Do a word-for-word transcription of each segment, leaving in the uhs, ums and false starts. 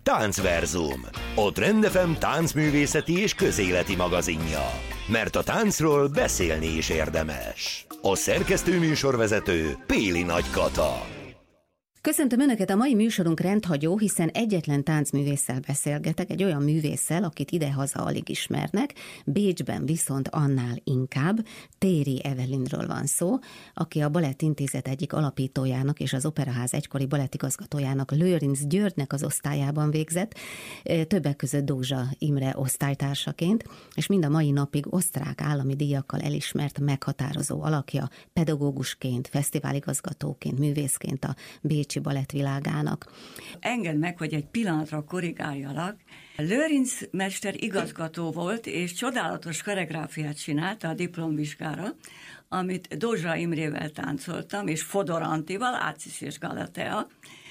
Táncverzum, a Trend ef em táncművészeti és közéleti magazinja. Mert a táncról beszélni is érdemes. A szerkesztő műsorvezető Péli Nagy Kata. Köszöntöm Önöket, a mai műsorunk rendhagyó, hiszen egyetlen táncművésszel beszélgetek, egy olyan művésszel, akit idehaza alig ismernek, Bécsben viszont annál inkább. Téri Evelinről van szó, aki a Balett Intézet egyik alapítójának és az Operaház egykori balettigazgatójának, Lőrinc Györgynek az osztályában végzett, többek között Dózsa Imre osztálytársaként, és mind a mai napig osztrák állami díjakkal elismert meghatározó alakja, pedagógusként, fesztiváligazgatóként, művészként a bécsi balettvilágának. Engedd meg, hogy egy pillanatra korrigáljalak. Lőrinc mester igazgató volt, és csodálatos koreográfiát csinálta a diplomvizsgára, amit Dózsa Imrével táncoltam, és Fodor Antival, Ácisz és Galatea,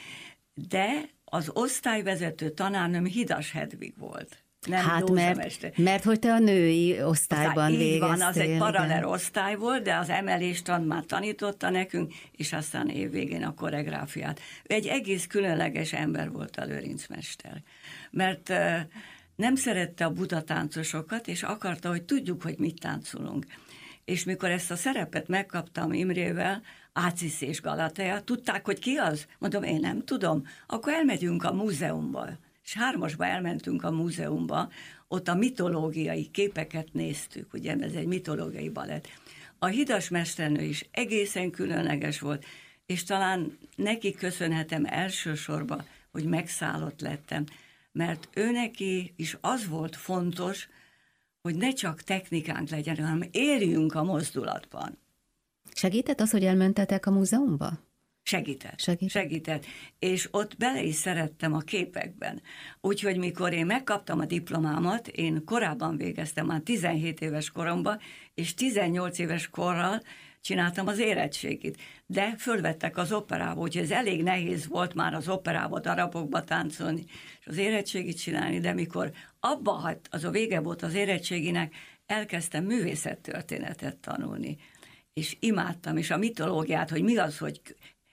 de az osztályvezető tanárnőm Hidas Hedvig volt. Nem hát mert, mert hogy te a női osztályban végeztél. Így van, az egy paralel igen. osztály volt, de az emeléstant már tanította nekünk, és aztán évvégén a koreográfiát. Ő egy egész különleges ember volt a Lőrinc mester, mert uh, nem szerette a buta táncosokat, és akarta, hogy tudjuk, hogy mit táncolunk. És mikor ezt a szerepet megkaptam Imrével, Ácisz és Galatea, tudták, hogy ki az? Mondom, én nem tudom. Akkor elmegyünk a múzeumba. És hármasba elmentünk a múzeumba, ott a mitológiai képeket néztük, ugye ez egy mitológiai balett. A Hidas mesternő is egészen különleges volt, és talán neki köszönhetem elsősorban, hogy megszállott lettem, mert ő neki is az volt fontos, hogy ne csak technikánk legyen, hanem éljünk a mozdulatban. Segített az, hogy elmentetek a múzeumba? Segített, Segített. segített, és ott bele is szerettem a képekben. Úgyhogy mikor én megkaptam a diplomámat, én korábban végeztem, már tizenhét éves koromban, és tizennyolc éves korral csináltam az érettségit. De fölvettek az operába, úgyhogy ez elég nehéz volt már az operába, darabokba táncolni, és az érettségit csinálni, de mikor abba hagyt, az a vége volt az érettséginek, elkezdtem művészettörténetet tanulni, és imádtam, és a mitológiát, hogy mi az, hogy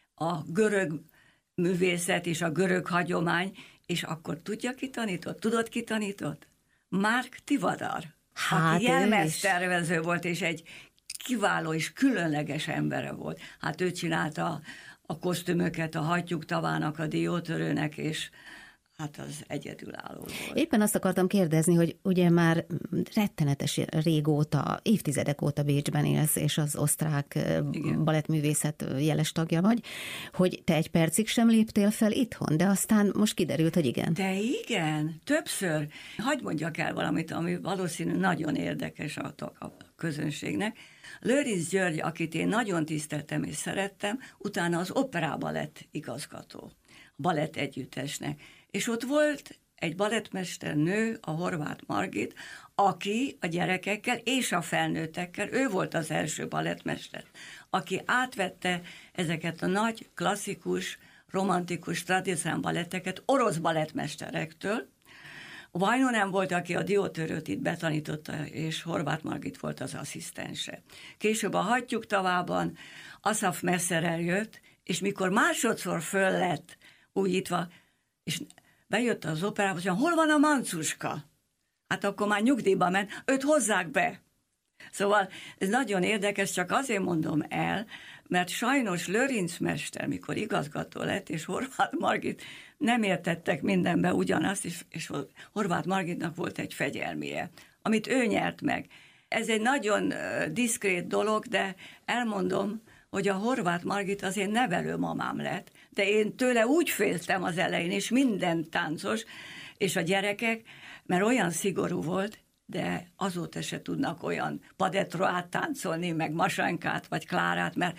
a görög művészet és a görög hagyomány, és akkor tudja, ki tanított? Tudod, ki tanított? Márk Tivadar, hát aki jelmeztervező volt, és egy kiváló és különleges embere volt. Hát ő csinálta a kosztümöket a Hattyúk tavának, a Diótörőnek, és hát az egyedülálló volt. Éppen azt akartam kérdezni, hogy ugye már rettenetes régóta, évtizedek óta Bécsben élsz, és az osztrák igen. balettművészet jeles tagja vagy, hogy te egy percig sem léptél fel itthon, de aztán most kiderült, hogy igen. De igen, többször. Hadd mondjak el valamit, ami valószínű nagyon érdekes a, a közönségnek. Lőrinc György, akit én nagyon tiszteltem és szerettem, utána az operába lett igazgató, a balett együttesnek. És ott volt egy balettmester nő, a Horváth Margit, aki a gyerekekkel és a felnőttekkel, ő volt az első balettmester, aki átvette ezeket a nagy, klasszikus, romantikus, tradicionális baletteket orosz balettmesterektől. Vajnonen volt, aki a Diótörőt itt betanította, és Horváth Margit volt az asszisztense. Később a Hattyúk tavában Asaf Messzerel jött, és mikor másodszor föl lett újítva, és bejött az operába, hogy hol van a Mancuska? Hát akkor már nyugdíjba ment, őt hozzák be. Szóval ez nagyon érdekes, csak azért mondom el, mert sajnos Lőrinc mester, mikor igazgató lett, és Horváth Margit nem értettek mindenbe ugyanazt, és, és Horváth Margitnak volt egy fegyelmie, amit ő nyert meg. Ez egy nagyon uh, diszkrét dolog, de elmondom, hogy a Horváth Margit az én nevelőmamám lett, de én tőle úgy féltem az elején, és minden táncos, és a gyerekek, mert olyan szigorú volt, de azóta se tudnak olyan padettroát táncolni, meg Masankát, vagy Klárát, mert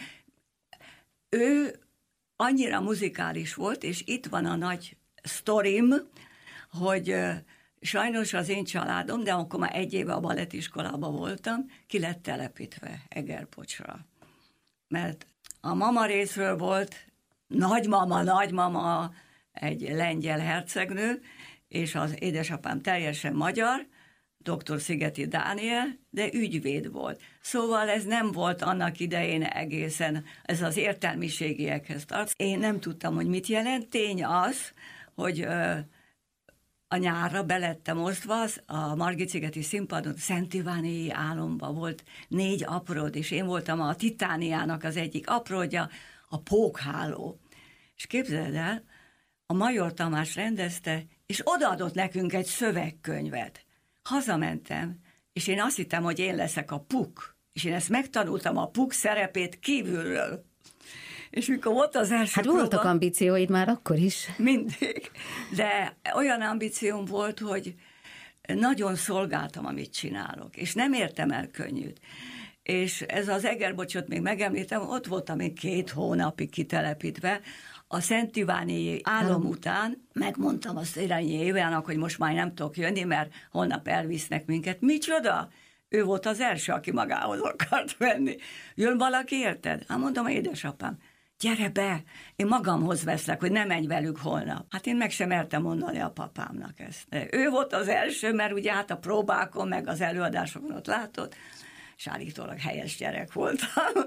ő annyira muzikális volt, és itt van a nagy sztorim, hogy sajnos az én családom, de akkor már egy éve a balettiskolában voltam, ki lett telepítve Egerpocsra. Mert a mama részről volt nagymama, nagymama egy lengyel hercegnő, és az édesapám teljesen magyar, doktor Szigeti Dániel, de ügyvéd volt. Szóval ez nem volt annak idején egészen, ez az értelmiségiekhez tart. Én nem tudtam, hogy mit jelent. Tény az, hogy ö, a nyárra belettem osztva, a Margit-szigeti színpadon Szent Iváni álomban volt négy apród, és én voltam a Titániának az egyik apródja, a Pókháló. És képzeld el, a Major Tamás rendezte, és odaadott nekünk egy szövegkönyvet. Hazamentem, és én azt hittem, hogy én leszek a Puk, és én ezt megtanultam a Puk szerepét kívülről. És mikor volt az első Hát próba, voltak ambícióid már akkor is. Mindig. De olyan ambícióm volt, hogy nagyon szolgáltam, amit csinálok, és nem értem el könnyűt. És ez az Egerbocsot még megemlítem, ott voltam még két hónapig kitelepítve, a Szent Iváni álom után megmondtam azt Irányi Évának, hogy most már nem tudok jönni, mert holnap elvisznek minket. Micsoda? Ő volt az első, aki magához akart venni. Jön valaki, érted? Hát mondom, édesapám, gyere be, én magamhoz veszlek, hogy ne menj velük holnap. Hát én meg sem mertem mondani a papámnak ezt. De ő volt az első, mert ugye hát a próbákon, meg az előadásokon ott látott, és állítólag helyes gyerek voltam.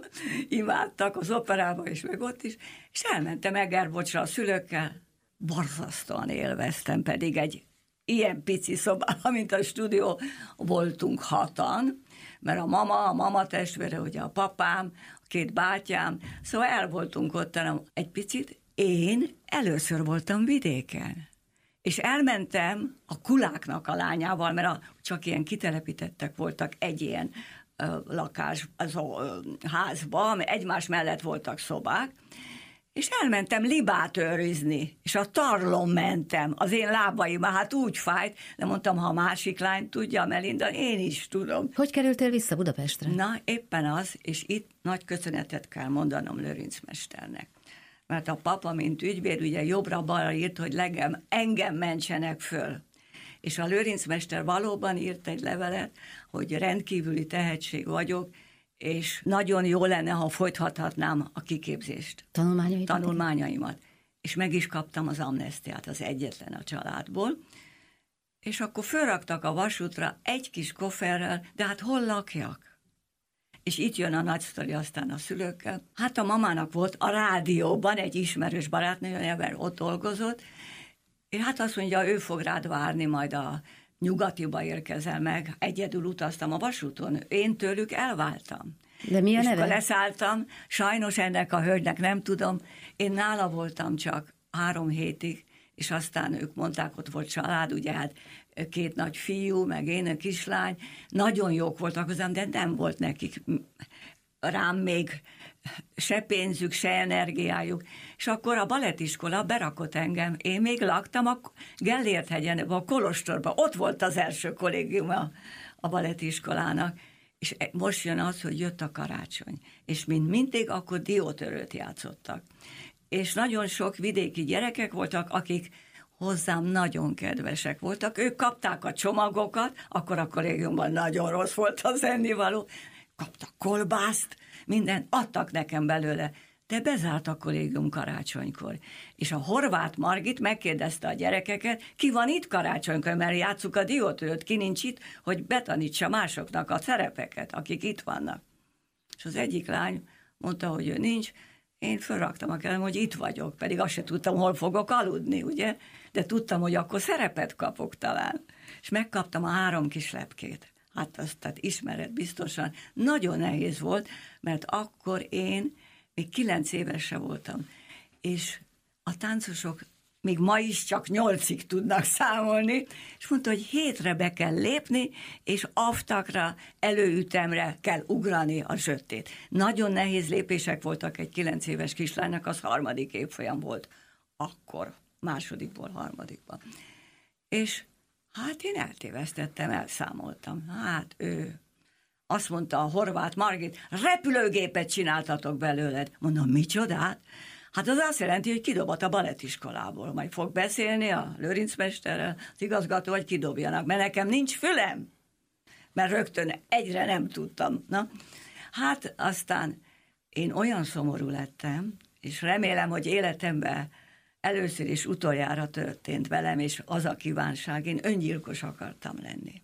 Imádtak az operában is, meg ott is. És elmentem Egerbocsra a szülőkkel. Borzasztóan élveztem, pedig egy ilyen pici szobában, mint a stúdió, voltunk hatan, mert a mama, a mama testvére, ugye a papám, a két bátyám, szóval el voltunk ott egy picit. Én először voltam vidéken. És elmentem a Kuláknak a lányával, mert a, csak ilyen kitelepítettek voltak egy ilyen ö, lakás, az ö, házba, egymás mellett voltak szobák, és elmentem libát őrizni, és a tarlon mentem, az én lábaim, hát úgy fájt, de mondtam, ha a másik lány tudja, Melinda, én is tudom. Hogy kerültél vissza Budapestre? Na, éppen az, és itt nagy köszönetet kell mondanom Lőrinc mesternek. Mert a papa, mint ügyvéd, ugye jobbra-balra írt, hogy legem, engem mentsenek föl. És a Lőrinc mester valóban írt egy levelet, hogy rendkívüli tehetség vagyok, és nagyon jó lenne, ha folytathatnám a kiképzést. Tanulmányaimat? Tanulmányaimat. És meg is kaptam az amnesztiát, az egyetlen a családból. És akkor fölraktak a vasútra egy kis kofferrel, de hát hol lakjak? És itt jön a nagy sztori aztán a szülőkkel. Hát a mamának volt a rádióban egy ismerős barátnője, ott dolgozott, és hát azt mondja, ő fog rád várni, majd a Nyugatiba érkezel meg. Egyedül utaztam a vasúton, én tőlük elváltam. De mi a és neve? akkor leszálltam, sajnos ennek a hölgynek nem tudom, én nála voltam csak három hétig, és aztán ők mondták, ott volt család, ugye hát két nagy fiú, meg én a kislány, nagyon jók voltak hozzám, de nem volt nekik rám még se pénzük, se energiájuk. És akkor a balettiskola berakott engem. Én még laktam a Gellért-hegyen, a Kolostorban. Ott volt az első kollégium a, a balettiskolának. És most jön az, hogy jött a karácsony. És mint mindig, akkor diótörőt játszottak. És nagyon sok vidéki gyerekek voltak, akik hozzám nagyon kedvesek voltak. Ők kapták a csomagokat, akkor a kollégiumban nagyon rossz volt az ennivaló. Kaptak kolbászt, mindent adtak nekem belőle, de bezárt a kollégium karácsonykor. És a Horváth Margit megkérdezte a gyerekeket, ki van itt karácsonykor, mert játsszuk a diótörőt, ki nincs itt, hogy betanítsa másoknak a szerepeket, akik itt vannak. És az egyik lány mondta, hogy ő nincs, én fölraktam a kezem, hogy itt vagyok, pedig azt se tudtam, hol fogok aludni, ugye? De tudtam, hogy akkor szerepet kapok talán. És megkaptam a három kis lepkét. Hát azt tehát ismered biztosan. Nagyon nehéz volt, mert akkor én még kilenc évese voltam, és a táncosok még ma is csak nyolcig tudnak számolni, és mondta, hogy hétre be kell lépni, és aftakra, előütemre kell ugrani a zsöttét. Nagyon nehéz lépések voltak egy kilenc éves kislánynak, az harmadik évfolyam volt akkor, másodikból harmadikban. És hát én eltévesztettem, elszámoltam. Hát ő azt mondta a Horváth Margit, repülőgépet csináltatok belőled. Mondom, micsodát? Hát az azt jelenti, hogy kidobott a balettiskolából. Majd fog beszélni a Lőrinc mesterrel, az igazgató, hogy kidobjanak, mert nekem nincs fülem. Mert rögtön egyre nem tudtam. Na, hát aztán én olyan szomorú lettem, és remélem, hogy életemben először és utoljára történt velem, és az a kívánság, én öngyilkos akartam lenni.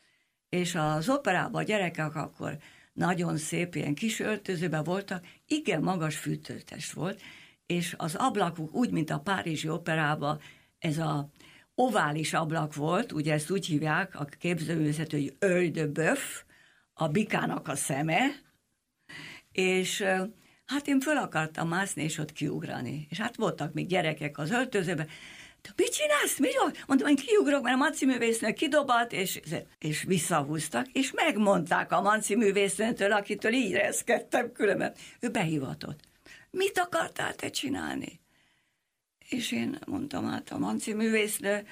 És az operában a gyerekek akkor nagyon szép, ilyen kis öltözőben voltak, igen magas fűtőtest volt, és az ablakuk úgy, mint a párizsi operában, ez a ovális ablak volt, ugye ezt úgy hívják a képzőművészet, hogy œil de bœuf, a bikának a szeme, és hát én föl akartam mászni, és ott kiugrani. És hát voltak még gyerekek az öltözőben, de mit csinálsz? Mi jó? Mondtam, én kiugrok, mert a Manci művésznő kidobalt, és, és visszahúztak, és megmondták a Manci művésznőtől, akitől így reszkedtem különben. Ő behivatott. Mit akartál te csinálni? És én mondtam, hát a Manci művésznő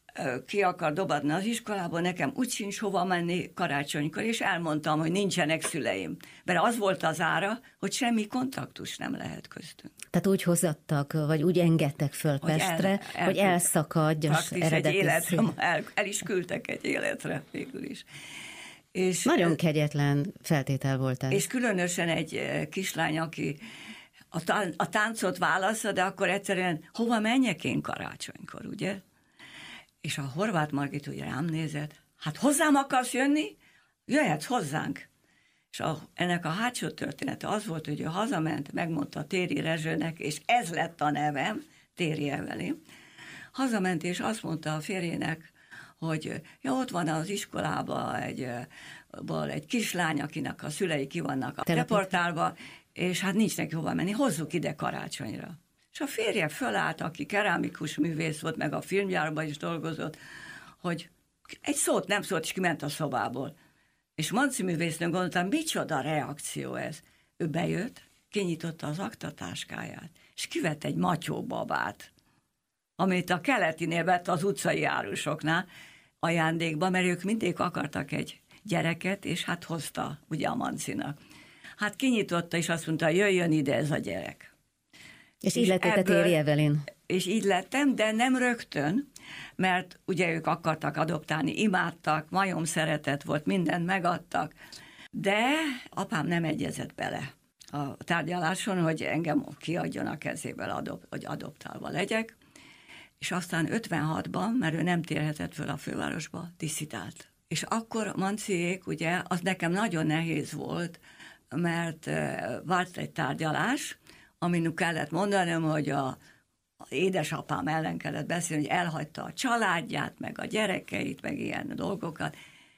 ki akar dobadni az iskolából, nekem úgy sincs hova menni karácsonykor, és elmondtam, hogy nincsenek szüleim. Mert az volt az ára, hogy semmi kontaktus nem lehet köztünk. Tehát úgy hozattak, vagy úgy engedtek föl hogy Pestre, el, el, hogy elszakadj az eredeti életre, el, el is küldtek egy életre végül is. És, nagyon kegyetlen feltétel volt ez. És különösen egy kislány, aki a, tán- a táncot válasza, de akkor egyszerűen hova menjek én karácsonykor, ugye? És a Horváth Margit úgy rám nézett, hát hozzám akarsz jönni? Jöhetsz hozzánk. És a, ennek a hátsó története az volt, hogy ő hazament, megmondta Téri Rezsőnek, és ez lett a nevem, Téri Evelyn. Hazament, és azt mondta a férjének, hogy ja, ott van az iskolában egy, egy kislány, akinek a szülei ki vannak a deportálva, és hát nincs neki hova menni, hozzuk ide karácsonyra. És a férje fölállt, aki kerámikus művész volt, meg a filmgyárban is dolgozott, hogy egy szót nem szólt, és kiment a szobából. És Manci művésznő gondoltam, micsoda reakció ez. Ő bejött, kinyitotta az aktatáskáját, és kivett egy matyóbabát, amit a keletinél vett az utcai árusoknál ajándékba, mert ők mindig akartak egy gyereket, és hát hozta ugye a Mancinak. Hát kinyitotta, és azt mondta, jöjjön ide ez a gyerek. És, és így lettél te Téri Evelyn. És így lettem, de nem rögtön, mert ugye ők akartak adoptálni, imádtak, majom szeretet volt, mindent megadtak, de apám nem egyezett bele a tárgyaláson, hogy engem kiadjon a kezéből, adop, hogy adoptálva legyek, és aztán ötvenhatban, mert ő nem térhetett föl a fővárosba, disszidált. És akkor Manciék, ugye, az nekem nagyon nehéz volt, mert várt egy tárgyalás, amin kellett mondanom, hogy a, a édesapám ellen kellett beszélni, hogy elhagyta a családját, meg a gyerekeit, meg ilyen dolgokat.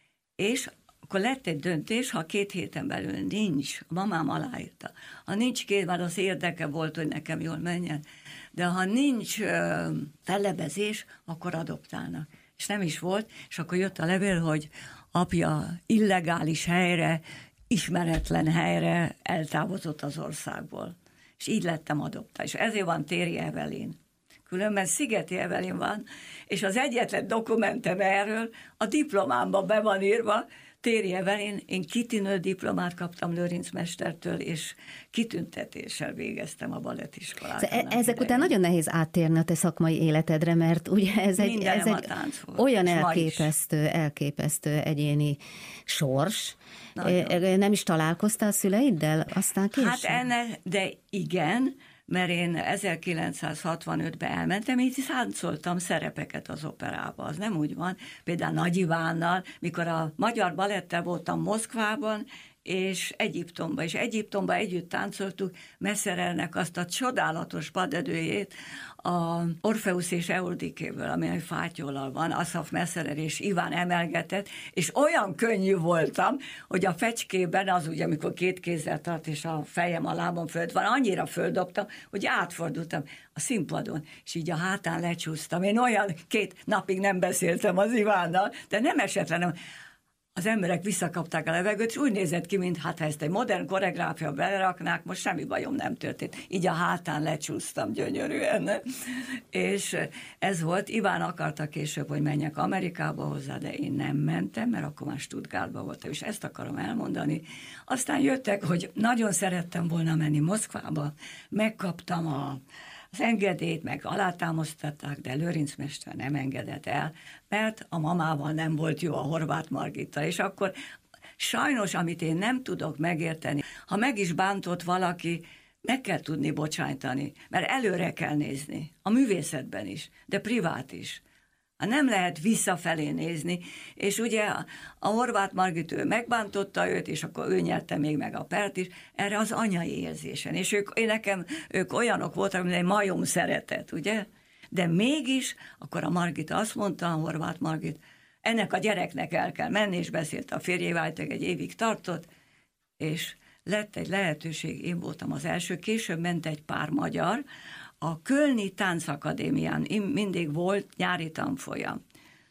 És akkor lett egy döntés, ha két héten belül nincs, a mamám aláírta, ha nincs két, már az érdeke volt, hogy nekem jól menjen, de ha nincs ö, fellebezés, akkor adoptálnak. És nem is volt, és akkor jött a levél, hogy apja illegális helyre, ismeretlen helyre eltávozott az országból. És így lettem adoptál. És ezért van Téri Evelyn. Különben Szigeti Evelyn van, és az egyetlen dokumentem erről a diplomámban be van írva, Téri Evelyn, én kitűnő diplomát kaptam Lőrinc mestertől, és kitüntetéssel végeztem a balettiskolát. Ezek idején. Után nagyon nehéz áttérni a te szakmai életedre, mert ugye ez egy, ez egy olyan elképesztő, elképesztő egyéni sors. Nagyon. Nem is találkoztál a szüleiddel aztán később? Hát enne, de igen, mert én ezerkilencszázhatvanötben elmentem, így száncoltam szerepeket az operába. Az nem úgy van. Például Nagy Ivánnal, mikor a Magyar Balettel voltam Moszkvában, és Egyiptomban, és Egyiptomban együtt táncoltuk Messerernek azt a csodálatos padedőjét, a Orfeusz és Eudikéből, ami egy fátyollal van, Asaf Messerer és Iván emelgetett, és olyan könnyű voltam, hogy a fecskében az ugye, amikor két kézzel tart, és a fejem a lábam föld van, annyira földobtam, hogy átfordultam a színpadon, és így a hátán lecsúsztam. Én olyan két napig nem beszéltem az Ivánnal, de nem esetlenem. Az emberek visszakapták a levegőt, és úgy nézett ki, mint hát ha ezt egy modern koreográfia beleraknák, most semmi bajom nem történt. Így a hátán lecsúsztam gyönyörűen. És ez volt, Iván akarta később, hogy menjek Amerikába hozzá, de én nem mentem, mert akkor már Stuttgartban voltam, és ezt akarom elmondani. Aztán jöttek, hogy nagyon szerettem volna menni Moszkvába, megkaptam a az engedélyt, meg alátámasztották, de Lőrinc mester nem engedett el, mert a mamával nem volt jó a Horváth Margittal, és akkor sajnos, amit én nem tudok megérteni, ha meg is bántott valaki, meg kell tudni bocsájtani, mert előre kell nézni, a művészetben is, de privát is. Nem lehet visszafelé nézni, és ugye a Horváth Margit ő megbántotta őt, és akkor ő nyerte még meg a pert is, erre az anyai érzésen, és ők, én nekem, ők olyanok voltak, mint egy majom szeretet, ugye? De mégis, akkor a Margit azt mondta, a Horváth Margit, ennek a gyereknek el kell menni, és beszélt a férjével, egy évig tartott, és lett egy lehetőség, én voltam az első, később ment egy pár magyar, a Kölni Táncakadémián mindig volt nyári tanfolyam.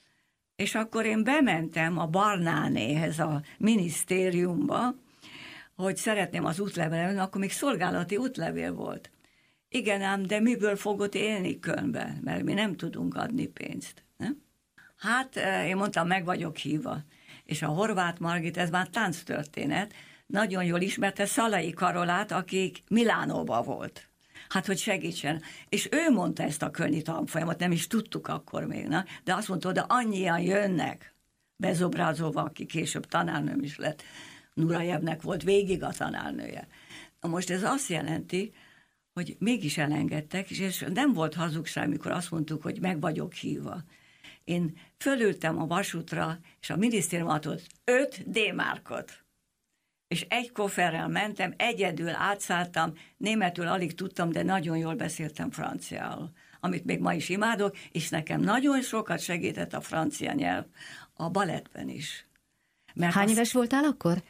És akkor én bementem a Barnánéhez, a minisztériumba, hogy szeretném az útlevelet, akkor még szolgálati útlevél volt. Igen ám, de miből fogod élni Kölnben? Mert mi nem tudunk adni pénzt. Nem? Hát én mondtam, meg vagyok hívva. És a Horváth Margit, ez már tánctörténet, nagyon jól ismerte Szalai Karolát, aki Milánóban volt. Hát, hogy segítsen. És ő mondta ezt a kölni tanfolyamot, nem is tudtuk akkor még, na? De azt mondta, de annyian jönnek. Bezobrázóval, aki később tanárnőm is lett, Nurajevnek volt végig a tanárnője. Na most ez azt jelenti, hogy mégis elengedtek, és nem volt hazugság, mikor azt mondtuk, hogy meg vagyok hívva. Én fölültem a vasútra, és a minisztérium adott öt D-márkot. És egy kofferrel mentem, egyedül átszálltam, németül alig tudtam, de nagyon jól beszéltem franciául, amit még ma is imádok, és nekem nagyon sokat segített a francia nyelv a balettben is. Mert Hány azt... éves voltál akkor?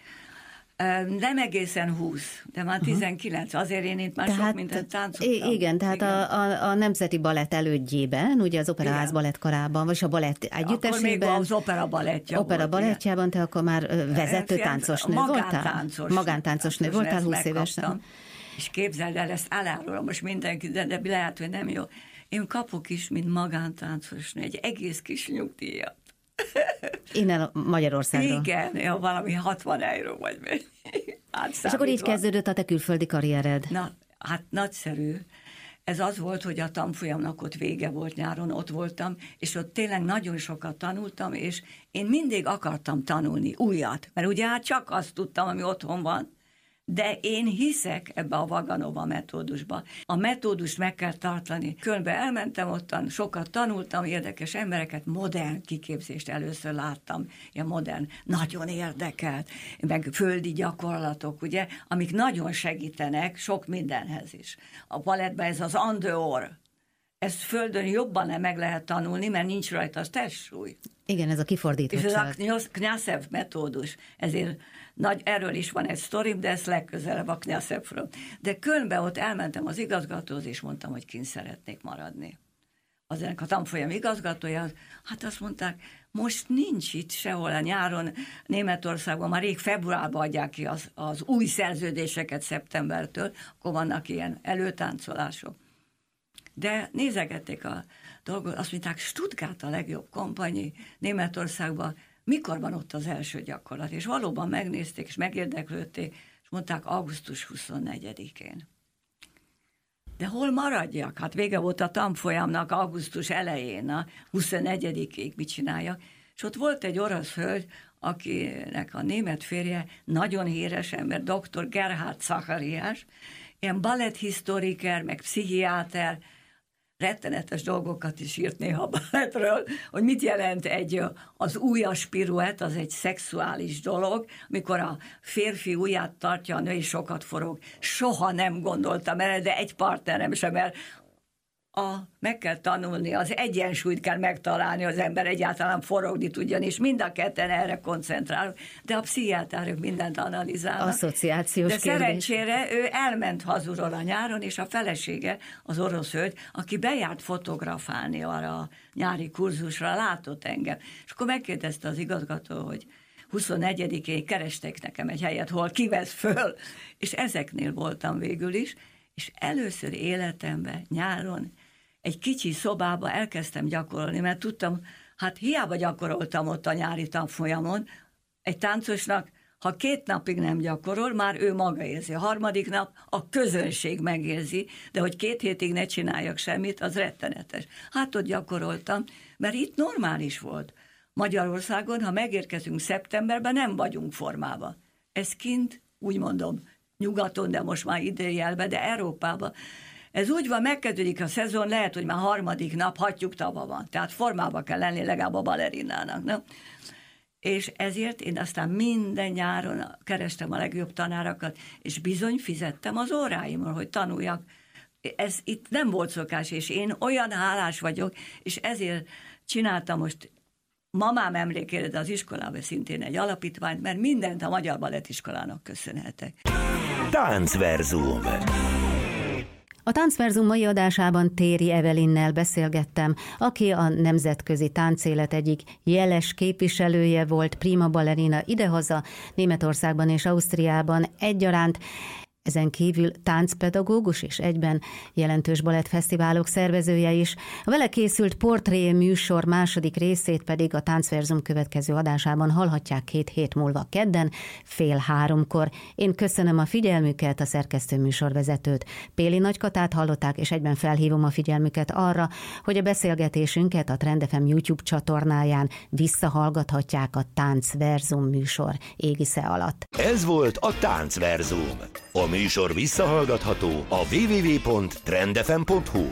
Nem egészen húsz, de már tizenkilenc. Azért én itt már tehát, sok mindent táncoltam. Igen, tehát igen. A, a, a Nemzeti Balett elődjében, ugye az Operaház balettkarában, vagy a balett együttesében. Akkor még az opera balettja Opera volt, balettjában, te akkor már vezető táncosnő voltál? Magántáncos. Magántáncosnő voltál húsz évesen. És képzeld el, ezt elárulom most mindenki, de, de lehet, hogy nem jó. Én kapok is, mint magántáncosnő, egy egész kis nyugdíjat. Innen Magyarországról. Igen, ja, valami hatvan euró vagy még. És akkor így kezdődött a te külföldi karriered. Na, hát nagyszerű. Ez az volt, hogy a tanfolyamnak ott vége volt nyáron, ott voltam, és ott tényleg nagyon sokat tanultam, és én mindig akartam tanulni újat, mert ugye hát csak azt tudtam, ami otthon van, de én hiszek ebbe a Vaganova metódusba. A metódust meg kell tartani. Kölnbe elmentem ottan, sokat tanultam, érdekes embereket, modern kiképzést először láttam, ilyen modern, nagyon érdekelt, meg földi gyakorlatok, ugye, amik nagyon segítenek sok mindenhez is. A balettben ez az en dehors, ezt földön jobban nem meg lehet tanulni, mert nincs rajta az testsúly. Igen, ez a kifordítottság. És ez a Knyazhev metódus, ezért nagy, erről is van egy sztorim, de ezt legközelebb a Knyazhevről. De Kölnbe ott elmentem az igazgatóhoz, és mondtam, hogy kint szeretnék maradni. Az ennek a tanfolyam igazgatója, hát azt mondták, most nincs itt sehol a nyáron, Németországban már rég februárban adják ki az, az új szerződéseket szeptembertől, akkor vannak ilyen előtáncolások. De nézegették a dolgot, azt mondták, Stuttgart a legjobb kompanyi Németországban, mikor van ott az első gyakorlat? És valóban megnézték, és megérdeklődték, és mondták, augusztus huszonnegyedikén. De hol maradjak? Hát vége volt a tanfolyamnak augusztus elején, a huszonnegyedikéig mit csináljak. És ott volt egy orosz hölgy, akinek a német férje nagyon híres ember, doktor Gerhard Zacharias, ilyen baletthistoriker, meg pszichiáter, rettenetes dolgokat is írt néha a balettről, hogy mit jelent egy, az ujjas piruett, az egy szexuális dolog, mikor a férfi ujját tartja, a nő is sokat forog. Soha nem gondoltam erre, de egy partnerem sem, mert a, meg kell tanulni, az egyensúlyt kell megtalálni, az ember egyáltalán forogni tudjon, és mind a ketten erre koncentrálunk, de a pszichiáterek mindent analizálnak. Asszociációs de kérdés. Szerencsére ő elment hazulról a nyáron, és a felesége, az orosz hölgy, aki bejárt fotografálni arra a nyári kurzusra, látott engem. És akkor megkérdezte az igazgató, hogy huszonnegyedikén kerestek nekem egy helyet, hol kivesz föl, és ezeknél voltam végül is, és először életemben nyáron egy kicsi szobába elkezdtem gyakorolni, mert tudtam, hát hiába gyakoroltam ott a nyári tanfolyamon, egy táncosnak, ha két napig nem gyakorol, már ő maga érzi. A harmadik nap a közönség megérzi, de hogy két hétig ne csináljak semmit, az rettenetes. Hát ott gyakoroltam, mert itt normális volt. Magyarországon, ha megérkezünk szeptemberben, nem vagyunk formában. Ez kint, úgy mondom, nyugaton, de most már idéjelben, de Európában. Ez úgy van, megkezdődik a szezon, lehet, hogy már harmadik nap hagyjuk tava van. Tehát formában kell lenni legalább a balerinának. Nem? És ezért én aztán minden nyáron kerestem a legjobb tanárakat, és bizony fizettem az óráimról, hogy tanuljak. ez itt nem volt szokás, és én olyan hálás vagyok, és ezért csináltam most mamám emlékére, de az iskolában szintén egy alapítványt, mert mindent a Magyar Balettiskolának köszönhetek. Táncverzum. A Táncverzum mai adásában Téri Evelynnel beszélgettem, aki a nemzetközi táncélet egyik jeles képviselője volt, prima ballerina idehaza, Németországban és Ausztriában egyaránt, ezen kívül táncpedagógus és egyben jelentős balettfesztiválok szervezője is. A vele készült portré műsor második részét pedig a Táncverzum következő adásában hallhatják két hét múlva kedden, fél háromkor. Én köszönöm a figyelmüket, a szerkesztő műsorvezetőt. Péli Nagykatát hallották, és egyben felhívom a figyelmüket arra, hogy a beszélgetésünket a Trend ef em YouTube csatornáján visszahallgathatják a Táncverzum műsor égisze alatt. Ez volt a Táncverzum. A műsor visszahallgatható a double-u double-u double-u pont trend f m pont h u.